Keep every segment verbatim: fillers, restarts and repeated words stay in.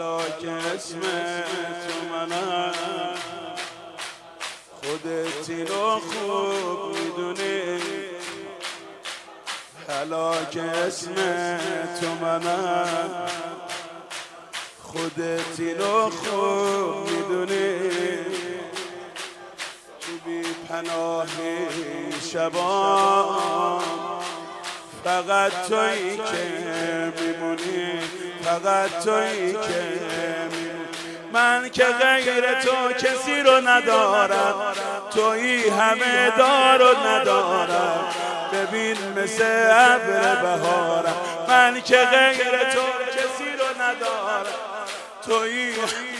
هلاک اسم تو منم، خودت اینو خوب میدونی. هلاک اسم تو منم، خودت اینو خوب میدونی. تو بی پناهی شبان فقط تویی که میمونی، فقط تویی که میمونی. من که غیر تو کسی رو ندارم، تویی همه دار و ندارم. ببین مثل ابر بهارم. من که غیر تو کسی رو ندارم، تویی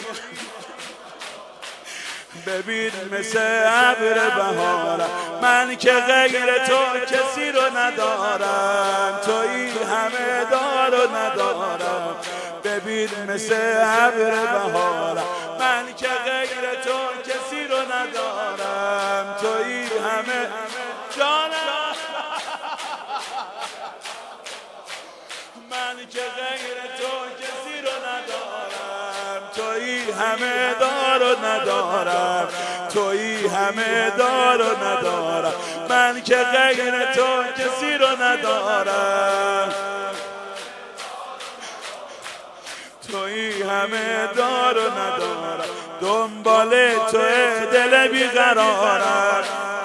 ببین مثل ابر بهارم. من که غیر تو کسی رو ندارم، تویی همه دار و ندارم. ببین مثل ابر بهارم. من که غیر تو کسی رو ندارم، تویی همه جانم. من که غیر تو کسی رو ندارم، تویی همه دار و ندارم. تویی همه دار و ندارم. من که غیر تو کسی رو ندارم، تویی همه دار و ندارم. دنبال تو دل بیقرارم،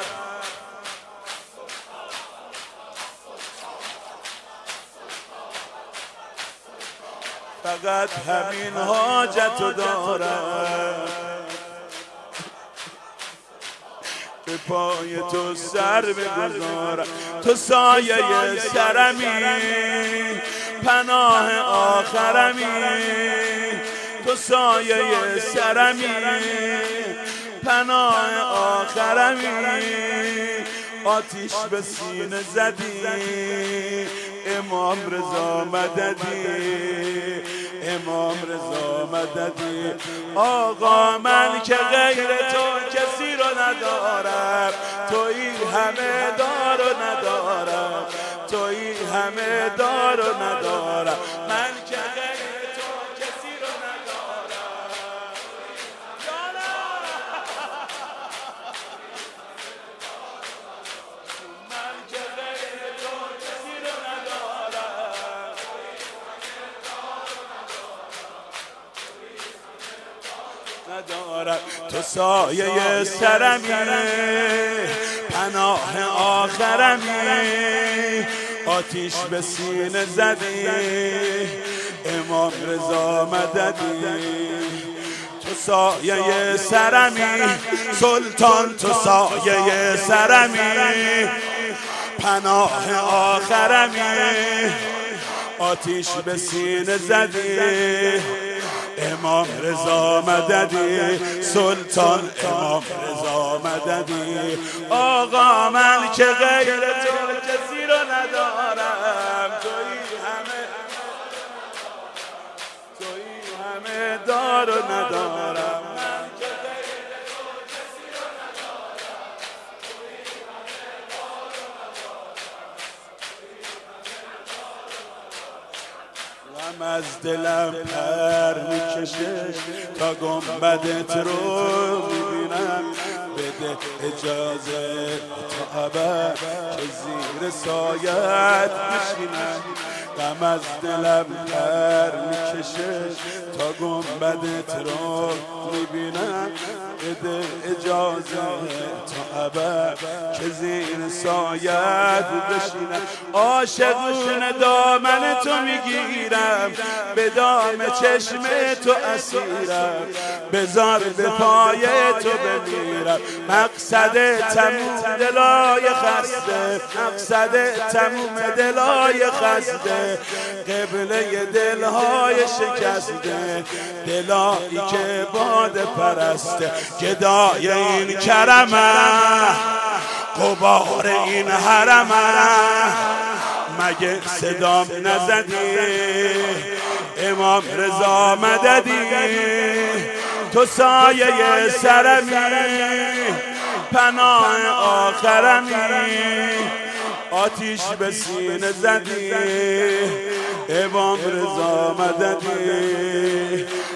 فقط همین حاجتو دارم. به پای تو سر بگذارم، تو سایه سرمی، پناه آخرمی. تو سایه سرمی، پناه آخرمی. آتیش به سینه زدی امام رضا مددی، امام رضا مددی. آقا من که غیر تو کسی رو ندارم، تویی همه دار و ندارم. تویی همه دار و ندارم. من که غیر تو کسی رو ندارم. من که غیر تو کسی رو ندارم. ندارم. تو سایه سرمی، پناه آخرمی. آتیش به سینه زدی امام رضا مددی. تو سایه سرمی سلطان، تو سایه سرمی، پناه آخرمی. آتیش به سینه زدی امام رضا مددی، سلطان امام رضا مددی. آقا من که غیر تو کسی رو ندارم، تویی همه تویی همه دار و ندارم. من که غیر تو کسی رو ندارم، تویی همه دار و ندارم. غم از دلم پر میکشه تا گنبدت رو میبینم. بده اجازه تا ابد که زیر سایت میشینم. غم از دلم پر میکشه تا گنبدت رو میبینم. بده اجازه تا ابد که زیر سایت بشینم. عاشقونه دامن تو میگیرم، به دام چشم تو اسیرم. بذار به پای تو بمیرم. مقصد تموم دلای خسته، مقصد تموم دلای خسته. قبله دلهای شکسته، دلایی که باد پرسته. گدای این کرمه، غبار این حرمه. مگه صدام نزدی امام رضا مددی؟ تو سایه سرمی، پناه آخرمی. آتیش به سینه زدی امام رضا مددی.